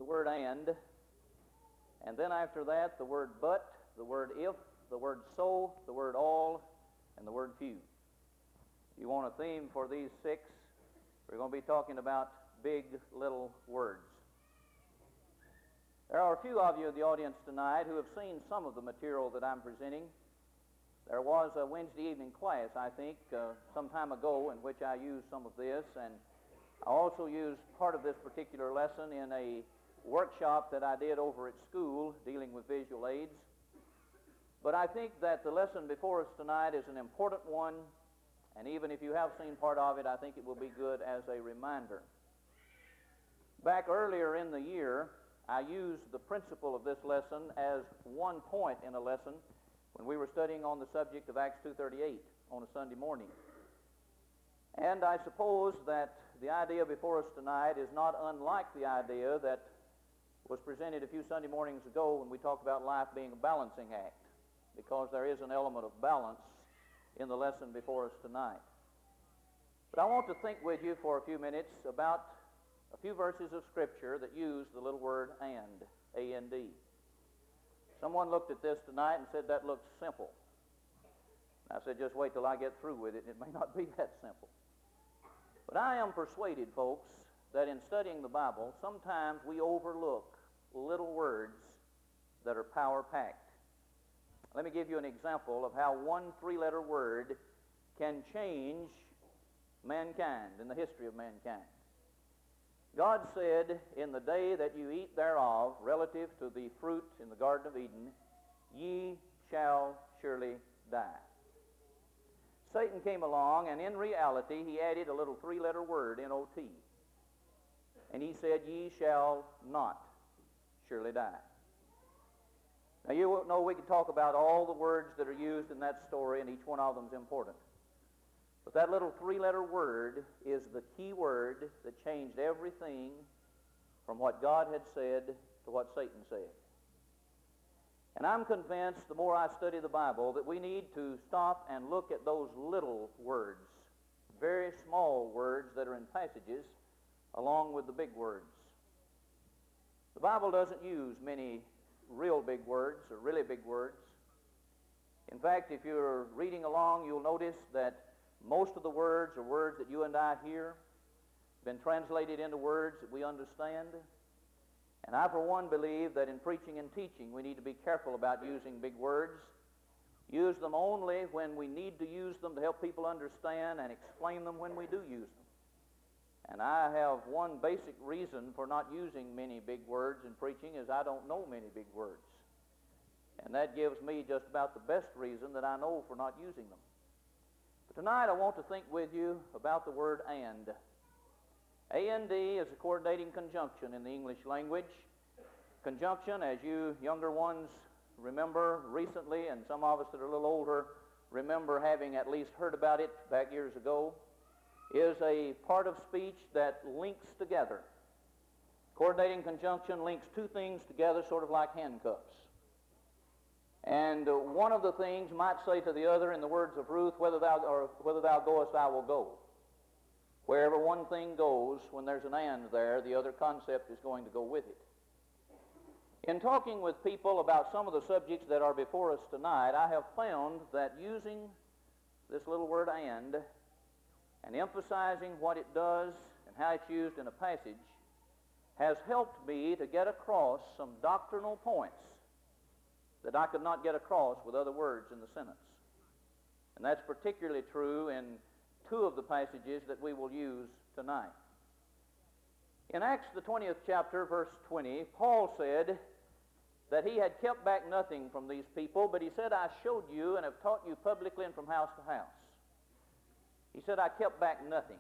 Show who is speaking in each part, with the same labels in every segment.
Speaker 1: the word and then after that the word but, the word if, the word so, the word all, and the word few. If you want a theme for these 6, we're going to be talking about big little words. There are a few of you in the audience tonight who have seen some of the material that I'm presenting. There was a Wednesday evening class, I think, some time ago in which I used some of this, and I also used part of this particular lesson in a workshop that I did over at school dealing with visual aids. But I think that the lesson before us tonight is an important one, and even if you have seen part of it, I think it will be good as a reminder. Back earlier in the year, I used the principle of this lesson as one point in a lesson when we were studying on the subject of Acts 2:38 on a Sunday morning. And I suppose that the idea before us tonight is not unlike the idea that was presented a few Sunday mornings ago when we talked about life being a balancing act, because there is an element of balance in the lesson before us tonight. But I want to think with you for a few minutes about a few verses of Scripture that use the little word and, A-N-D. Someone looked at this tonight and said that looks simple. I said, just wait till I get through with it. It may not be that simple. But I am persuaded, folks, that in studying the Bible, sometimes we overlook little words that are power-packed. Let me give you an example of how one 3-letter word can change mankind and the history of mankind. God said, in the day that you eat thereof, relative to the fruit in the Garden of Eden, ye shall surely die. Satan came along, and in reality, he added a little 3-letter word, N-O-T. And he said, ye shall not surely die. Now, you know we could talk about all the words that are used in that story, and each one of them is important. But that little 3-letter word is the key word that changed everything from what God had said to what Satan said. And I'm convinced the more I study the Bible that we need to stop and look at those little words, very small words that are in passages, along with the big words. The Bible doesn't use many real big words or really big words. In fact, if you're reading along, you'll notice that most of the words are words that you and I hear, been translated into words that we understand. And I, for one, believe that in preaching and teaching, we need to be careful about using big words. Use them only when we need to use them to help people understand, and explain them when we do use them. And I have one basic reason for not using many big words in preaching is I don't know many big words. And that gives me just about the best reason that I know for not using them. But tonight I want to think with you about the word and. A-N-D is a coordinating conjunction in the English language. Conjunction, as you younger ones remember recently, and some of us that are a little older remember having at least heard about it back years ago, is a part of speech that links together. Coordinating conjunction links two things together sort of like handcuffs. And one of the things might say to the other in the words of Ruth, whether thou goest, I will go. Wherever one thing goes, when there's an and there, the other concept is going to go with it. In talking with people about some of the subjects that are before us tonight, I have found that using this little word and emphasizing what it does and how it's used in a passage has helped me to get across some doctrinal points that I could not get across with other words in the sentence. And that's particularly true in 2 of the passages that we will use tonight. In Acts the 20th chapter, verse 20, Paul said that he had kept back nothing from these people, but he said, I showed you and have taught you publicly and from house to house. He said, I kept back nothing.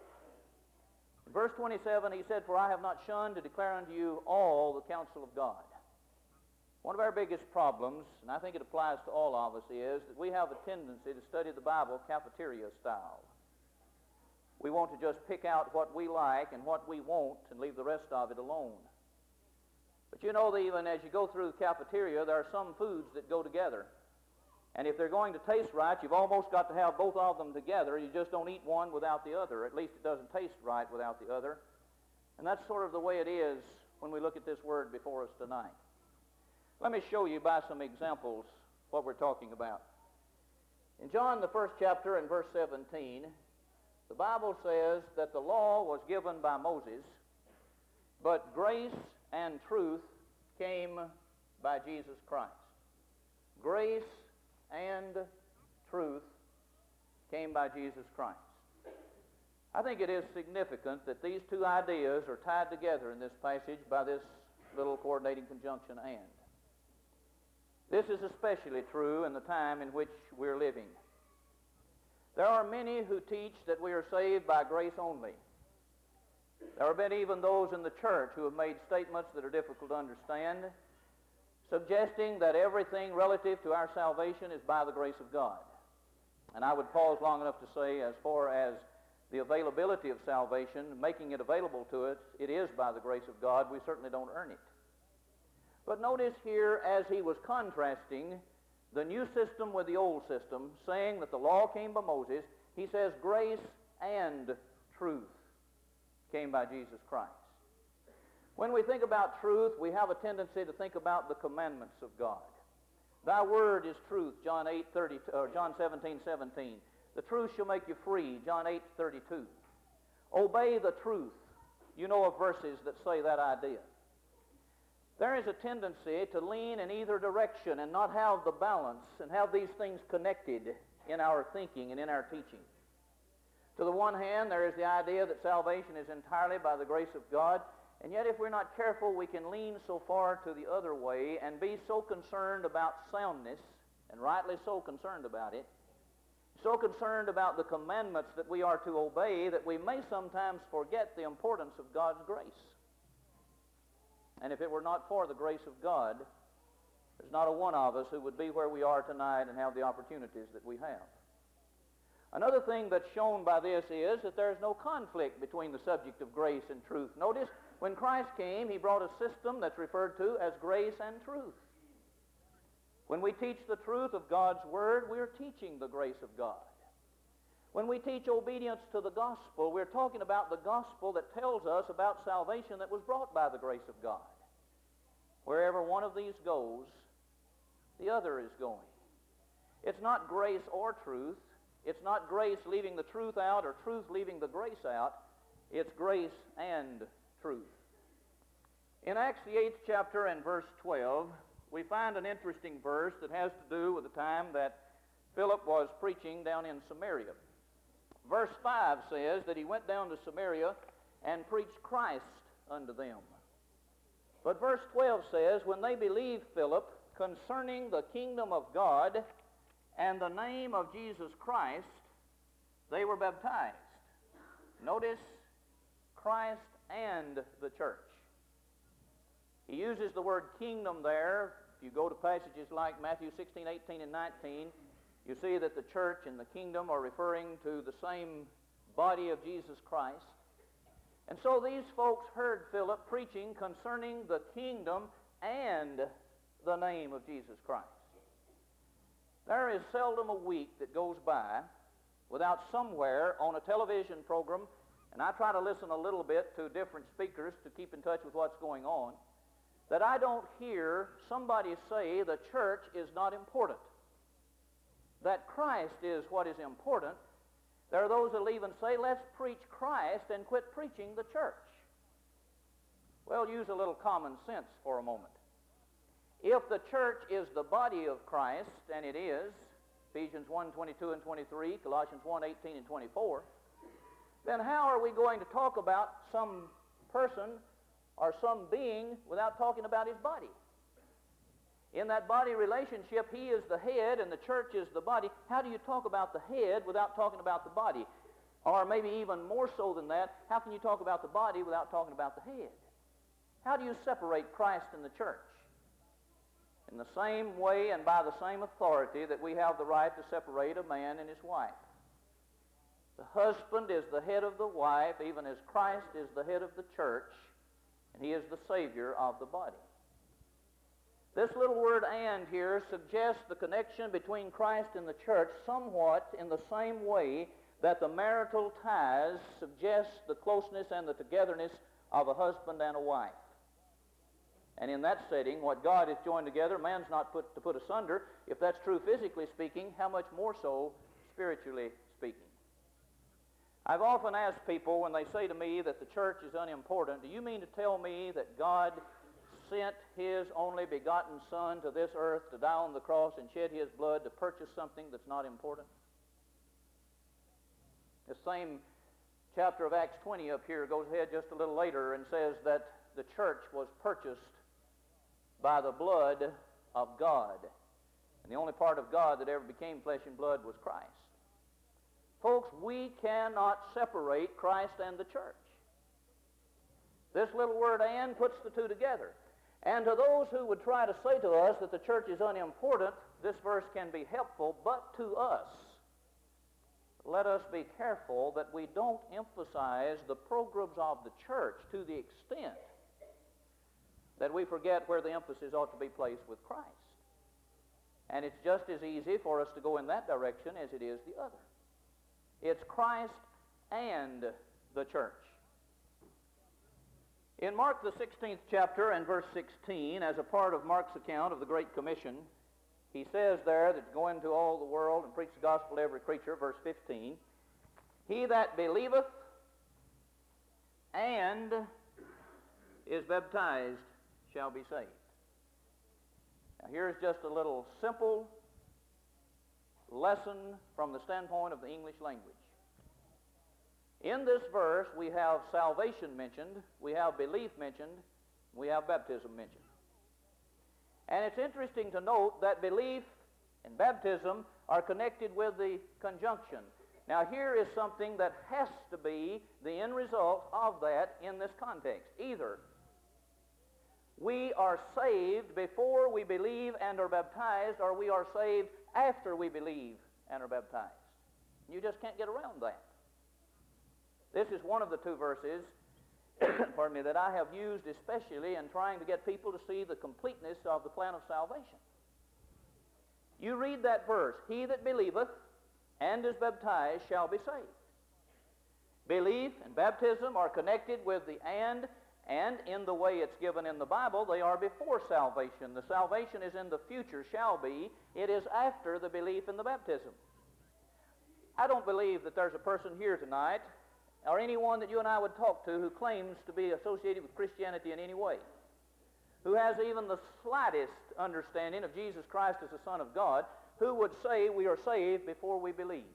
Speaker 1: In verse 27, he said, for I have not shunned to declare unto you all the counsel of God. One of our biggest problems, and I think it applies to all of us, is that we have a tendency to study the Bible cafeteria style. We want to just pick out what we like and what we won't and leave the rest of it alone. But you know that even as you go through the cafeteria, there are some foods that go together. And if they're going to taste right, you've almost got to have both of them together. You just don't eat one without the other. At least it doesn't taste right without the other. And that's sort of the way it is when we look at this word before us tonight. Let me show you by some examples what we're talking about. In John, the first chapter and verse 17, the Bible says that the law was given by Moses, but grace and truth came by Jesus Christ. Grace and truth came by Jesus Christ. I think it is significant that these two ideas are tied together in this passage by this little coordinating conjunction "and." This is especially true in the time in which we're living. There are many who teach that we are saved by grace only. There have been even those in the church who have made statements that are difficult to understand, suggesting that everything relative to our salvation is by the grace of God. And I would pause long enough to say, as far as the availability of salvation, making it available to us, it is by the grace of God. We certainly don't earn it. But notice here, as he was contrasting the new system with the old system, saying that the law came by Moses, he says grace and truth came by Jesus Christ. When we think about truth, we have a tendency to think about the commandments of God. Thy word is truth, John 17:17. The truth shall make you free, John 8:32. Obey the truth. You know of verses that say that idea. There is a tendency to lean in either direction and not have the balance and have these things connected in our thinking and in our teaching. To the one hand, there is the idea that salvation is entirely by the grace of God, and yet if we're not careful, we can lean so far to the other way and be so concerned about soundness, and rightly so concerned about it, so concerned about the commandments that we are to obey, that we may sometimes forget the importance of God's grace. And if it were not for the grace of God, there's not a one of us who would be where we are tonight and have the opportunities that we have. Another thing that's shown by this is that there's no conflict between the subject of grace and truth. Notice, when Christ came, he brought a system that's referred to as grace and truth. When we teach the truth of God's Word, we're teaching the grace of God. When we teach obedience to the gospel, we're talking about the gospel that tells us about salvation that was brought by the grace of God. Wherever one of these goes, the other is going. It's not grace or truth. It's not grace leaving the truth out or truth leaving the grace out. It's grace and truth. In Acts the 8th chapter and verse 12, we find an interesting verse that has to do with the time that Philip was preaching down in Samaria. Verse 5 says that he went down to Samaria and preached Christ unto them. But verse 12 says, when they believed Philip concerning the kingdom of God and the name of Jesus Christ, they were baptized. Notice, Christ and the church. He uses the word kingdom there. If you go to passages like Matthew 16, 18, and 19, you see that the church and the kingdom are referring to the same body of Jesus Christ. And so these folks heard Philip preaching concerning the kingdom and the name of Jesus Christ. There is seldom a week that goes by without somewhere on a television program, and I try to listen a little bit to different speakers to keep in touch with what's going on, that I don't hear somebody say the church is not important, that Christ is what is important. There are those that will even say, let's preach Christ and quit preaching the church. Well, use a little common sense for a moment. If the church is the body of Christ, and it is, Ephesians 1, 22 and 23, Colossians 1, 18 and 24, then how are we going to talk about some person or some being without talking about his body? In that body relationship, he is the head and the church is the body. How do you talk about the head without talking about the body? Or maybe even more so than that, how can you talk about the body without talking about the head? How do you separate Christ and the church? In the same way and by the same authority that we have the right to separate a man and his wife. The husband is the head of the wife, even as Christ is the head of the church, and he is the Savior of the body. This little word "and" here suggests the connection between Christ and the church somewhat in the same way that the marital ties suggest the closeness and the togetherness of a husband and a wife. And in that setting, what God has joined together, man's not to put asunder. If that's true physically speaking, how much more so spiritually speaking? I've often asked people when they say to me that the church is unimportant, do you mean to tell me that God sent His only begotten Son to this earth to die on the cross and shed His blood to purchase something that's not important? The same chapter of Acts 20 up here goes ahead just a little later and says that the church was purchased by the blood of God. And the only part of God that ever became flesh and blood was Christ. Folks, we cannot separate Christ and the church. This little word "and" puts the two together. And to those who would try to say to us that the church is unimportant, this verse can be helpful, but to us, let us be careful that we don't emphasize the programs of the church to the extent that we forget where the emphasis ought to be placed with Christ. And it's just as easy for us to go in that direction as it is the other. It's Christ and the church. In Mark the 16th chapter and verse 16, as a part of Mark's account of the Great Commission, he says there that go into all the world and preach the gospel to every creature, verse 15, he that believeth and is baptized shall be saved. Now here's just a little simple lesson from the standpoint of the English language. In this verse, we have salvation mentioned, we have belief mentioned, we have baptism mentioned. And it's interesting to note that belief and baptism are connected with the conjunction. Now here is something that has to be the end result of that in this context. Either we are saved before we believe and are baptized, or we are saved after we believe and are baptized. You just can't get around that. This is one of the two verses pardon me, that I have used especially in trying to get people to see the completeness of the plan of salvation. You read that verse, he that believeth and is baptized shall be saved. Belief and baptism are connected with the and in the way it's given in the Bible, they are before salvation. The salvation is in the future, shall be. It is after the belief and the baptism. I don't believe that there's a person here tonight or anyone that you and I would talk to who claims to be associated with Christianity in any way, who has even the slightest understanding of Jesus Christ as the Son of God, who would say we are saved before we believe.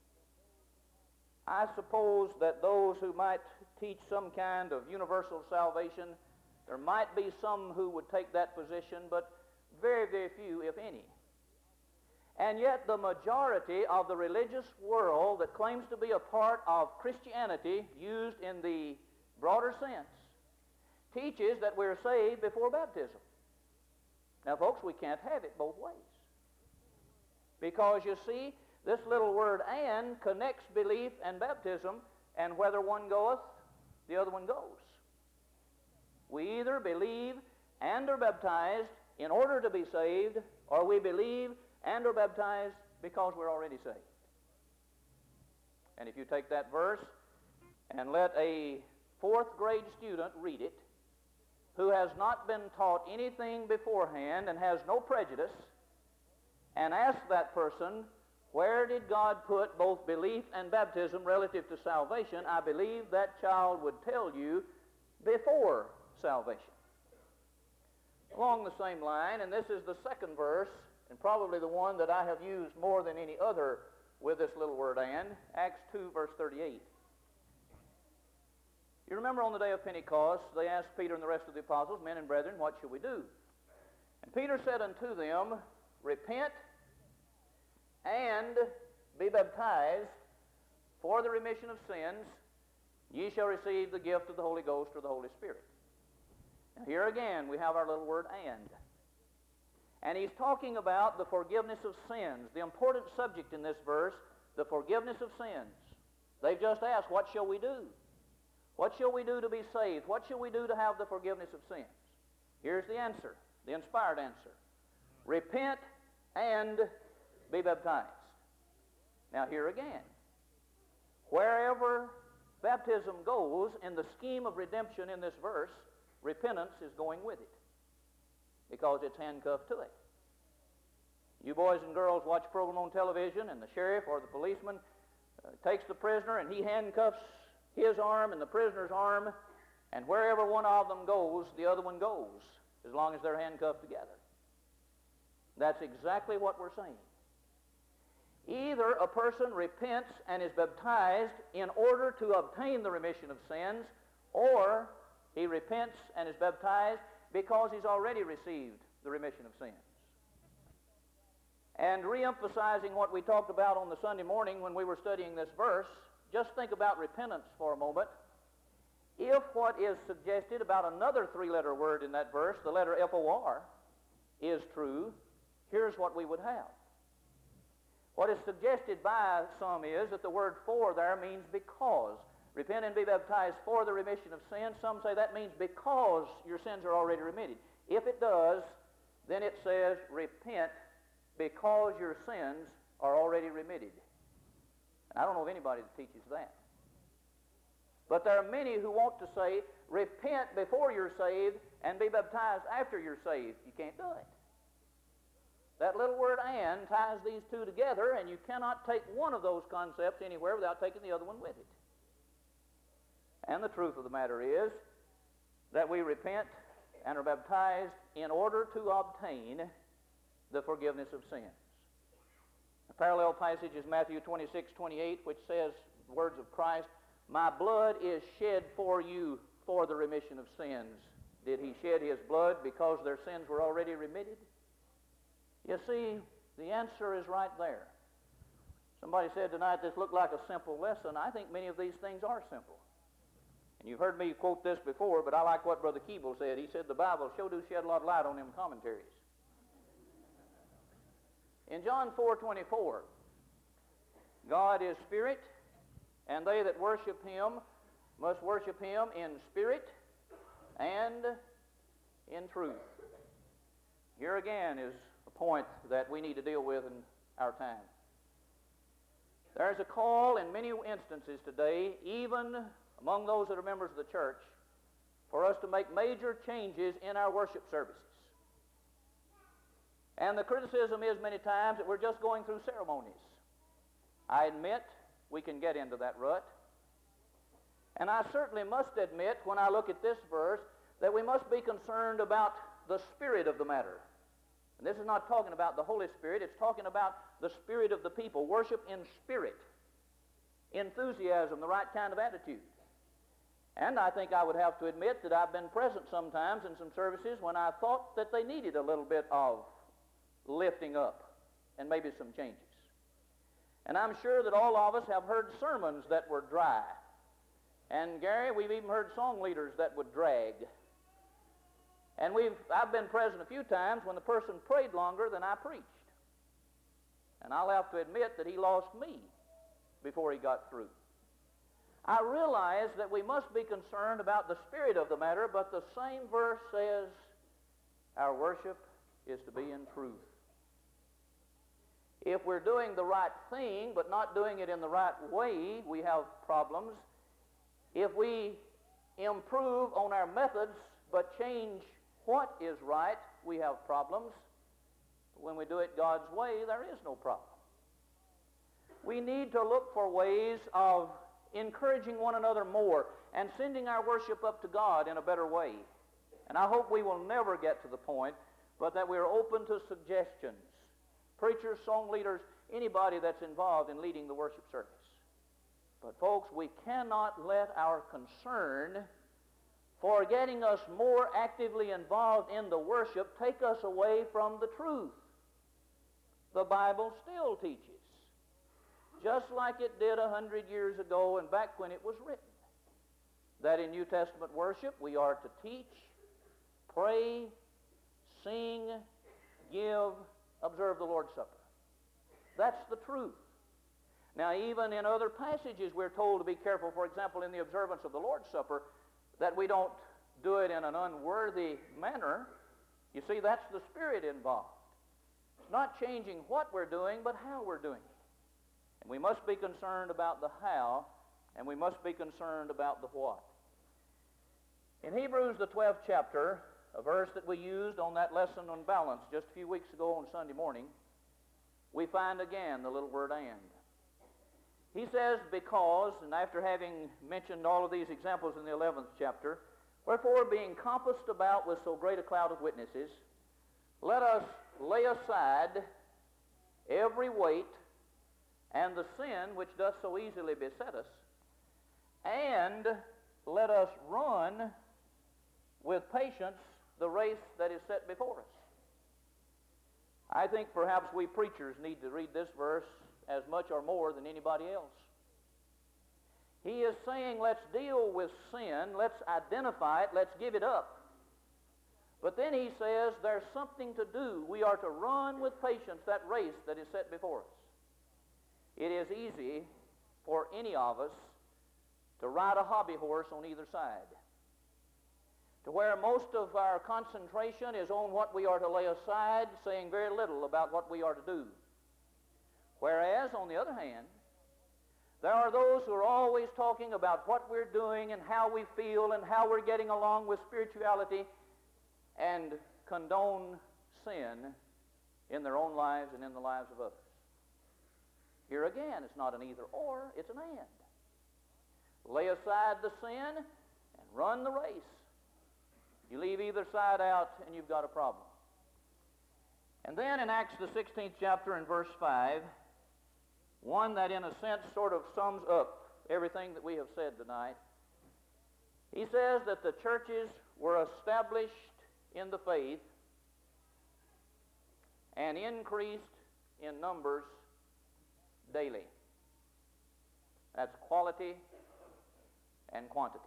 Speaker 1: I suppose that those who might teach some kind of universal salvation, there might be some who would take that position, but very, very few, if any. And yet the majority of the religious world that claims to be a part of Christianity, used in the broader sense, teaches that we're saved before baptism. Now, folks, we can't have it both ways. Because, you see, this little word "and" connects belief and baptism, and whether one goeth, the other one goes. We either believe and are baptized in order to be saved, or we believe and are baptized because we're already saved. And if you take that verse and let a fourth grade student read it, who has not been taught anything beforehand and has no prejudice, and ask that person, where did God put both belief and baptism relative to salvation, I believe that child would tell you before salvation. Along the same line, and this is the second verse, and probably the one that I have used more than any other with this little word "and," Acts 2, verse 38. You remember on the day of Pentecost, they asked Peter and the rest of the apostles, "Men and brethren, what shall we do?" And Peter said unto them, "Repent and be baptized for the remission of sins. Ye shall receive the gift of the Holy Ghost or the Holy Spirit." Now here again we have our little word "and." And he's talking about the forgiveness of sins. The important subject in this verse, the forgiveness of sins. They've just asked, what shall we do? What shall we do to be saved? What shall we do to have the forgiveness of sins? Here's the answer, the inspired answer. Repent and be baptized. Now here again, wherever baptism goes in the scheme of redemption in this verse, repentance is going with it. because it's handcuffed to it. You boys and girls watch a program on television, and the sheriff or the policeman takes the prisoner, and he handcuffs his arm and the prisoner's arm, and wherever one of them goes, the other one goes, as long as they're handcuffed together. That's exactly what we're saying. Either a person repents and is baptized in order to obtain the remission of sins, or he repents and is baptized because he's already received the remission of sins. And re-emphasizing what we talked about on the Sunday morning when we were studying this verse, just think about repentance for a moment. If what is suggested about another three-letter word in that verse, the letter F-O-R, is true, here's what we would have. What is suggested by some is that the word for there means because. Repent and be baptized for the remission of sins. Some say that means because your sins are already remitted. If it does, then it says repent because your sins are already remitted. I don't know of anybody that teaches that. But there are many who want to say, repent before you're saved and be baptized after you're saved. You can't do it. That little word "and" ties these two together, and you cannot take one of those concepts anywhere without taking the other one with it. And the truth of the matter is that we repent and are baptized in order to obtain the forgiveness of sins. A parallel passage is Matthew 26:28, which says, the words of Christ, "My blood is shed for you for the remission of sins." Did he shed his blood because their sins were already remitted? You see, the answer is right there. Somebody said tonight this looked like a simple lesson. I think many of these things are simple. And you've heard me quote this before, but I like what Brother Keeble said. He said the Bible sure do shed a lot of light on them commentaries. In John 4:24, God is spirit, and they that worship him must worship him in spirit and in truth. Here again is a point that we need to deal with in our time. There's a call in many instances today, even among those that are members of the church, for us to make major changes in our worship services. And the criticism is many times that we're just going through ceremonies. I admit we can get into that rut. And I certainly must admit, when I look at this verse, that we must be concerned about the spirit of the matter. And this is not talking about the Holy Spirit, it's talking about the spirit of the people. Worship in spirit, enthusiasm, the right kind of attitude. And I think I would have to admit that I've been present sometimes in some services when I thought that they needed a little bit of lifting up and maybe some changes. And I'm sure that all of us have heard sermons that were dry. And Gary, we've even heard song leaders that would drag. And I've been present a few times when the person prayed longer than I preached. And I'll have to admit that he lost me before he got through. I realize that we must be concerned about the spirit of the matter, but the same verse says our worship is to be in truth. If we're doing the right thing but not doing it in the right way, we have problems. If we improve on our methods but change what is right, we have problems. When we do it God's way, there is no problem. We need to look for ways of encouraging one another more and sending our worship up to God in a better way. And I hope we will never get to the point, but that we're open to suggestions. Preachers, song leaders, anybody that's involved in leading the worship service. But folks, we cannot let our concern for getting us more actively involved in the worship take us away from the truth. The Bible still teaches, just like it did 100 years ago and back when it was written, that in New Testament worship we are to teach, pray, sing, give, observe the Lord's Supper. That's the truth. Now, even in other passages we're told to be careful, for example, in the observance of the Lord's Supper, that we don't do it in an unworthy manner. You see, that's the spirit involved. It's not changing what we're doing, but how we're doing it. And we must be concerned about the how, and we must be concerned about the what. In Hebrews, the 12th chapter, a verse that we used on that lesson on balance just a few weeks ago on Sunday morning, we find again the little word and. He says, because, and after having mentioned all of these examples in the 11th chapter, wherefore, being compassed about with so great a cloud of witnesses, let us lay aside every weight and the sin which doth so easily beset us, and let us run with patience the race that is set before us. I think perhaps we preachers need to read this verse as much or more than anybody else. He is saying, let's deal with sin, let's identify it, let's give it up. But then he says there's something to do. We are to run with patience that race that is set before us. It is easy for any of us to ride a hobby horse on either side, to where most of our concentration is on what we are to lay aside, saying very little about what we are to do. Whereas, on the other hand, there are those who are always talking about what we're doing and how we feel and how we're getting along with spirituality and condone sin in their own lives and in the lives of others. Here again, it's not an either or, it's an and. Lay aside the sin and run the race. You leave either side out and you've got a problem. And then in Acts the 16th chapter and verse 5, one that in a sense sort of sums up everything that we have said tonight. He says that the churches were established in the faith and increased in numbers daily. That's quality and quantity.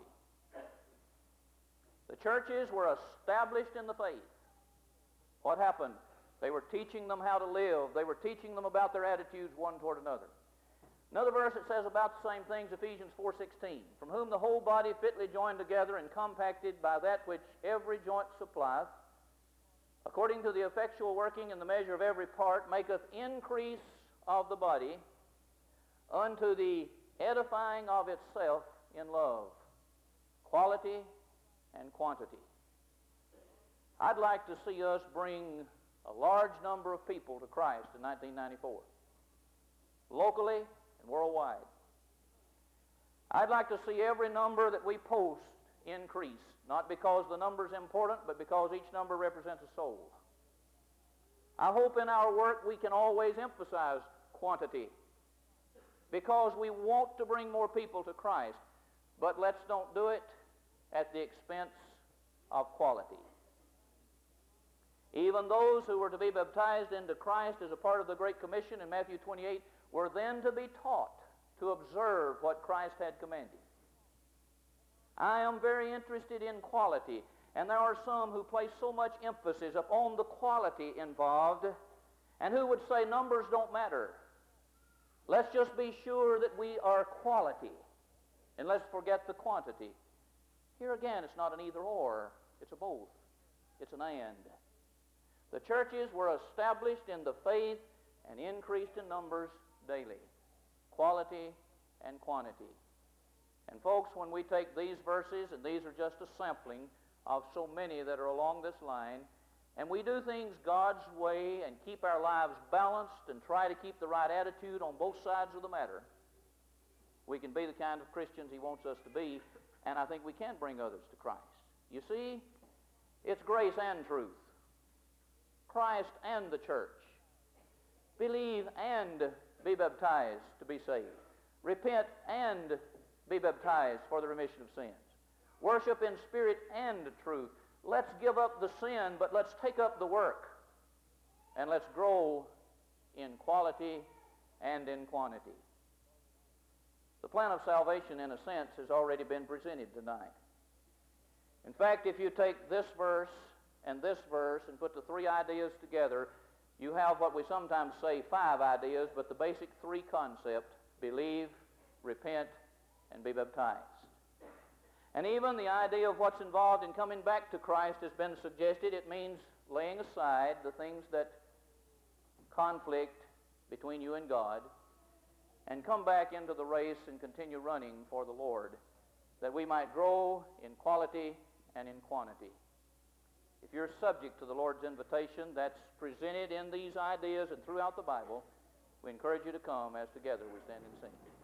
Speaker 1: The churches were established in the faith. What happened? They were teaching them how to live. They were teaching them about their attitudes one toward another. Another verse that says about the same things, Ephesians 4:16, from whom the whole body fitly joined together and compacted by that which every joint supplieth, according to the effectual working in the measure of every part, maketh increase of the body unto the edifying of itself in love. Quality and quantity. I'd like to see us bring a large number of people to Christ in 1994, locally and worldwide. I'd like to see every number that we post increase, not because the number is important, but because each number represents a soul. I hope in our work we can always emphasize quantity, because we want to bring more people to Christ, but let's don't do it at the expense of quality. Even those who were to be baptized into Christ as a part of the Great Commission in Matthew 28 were then to be taught to observe what Christ had commanded. I am very interested in quality, and there are some who place so much emphasis upon the quality involved and who would say numbers don't matter. Let's just be sure that we are quality, and let's forget the quantity. Here again, it's not an either or, it's a both. It's an and. The churches were established in the faith and increased in numbers daily. Quality and quantity. And folks, when we take these verses, and these are just a sampling of so many that are along this line, and we do things God's way and keep our lives balanced and try to keep the right attitude on both sides of the matter, we can be the kind of Christians He wants us to be, and I think we can bring others to Christ. You see, it's grace and truth. Christ and the church. Believe and be baptized to be saved. Repent and be baptized for the remission of sins. Worship in spirit and truth. Let's give up the sin, but let's take up the work. And let's grow in quality and in quantity. The plan of salvation, in a sense, has already been presented tonight. In fact, if you take this verse and put the three ideas together, you have what we sometimes say 5 ideas, but the basic 3 concepts: believe, repent, and be baptized. And even the idea of what's involved in coming back to Christ has been suggested. It means laying aside the things that conflict between you and God and come back into the race and continue running for the Lord, that we might grow in quality and in quantity. If you're subject to the Lord's invitation that's presented in these ideas and throughout the Bible, we encourage you to come as together we stand and sing.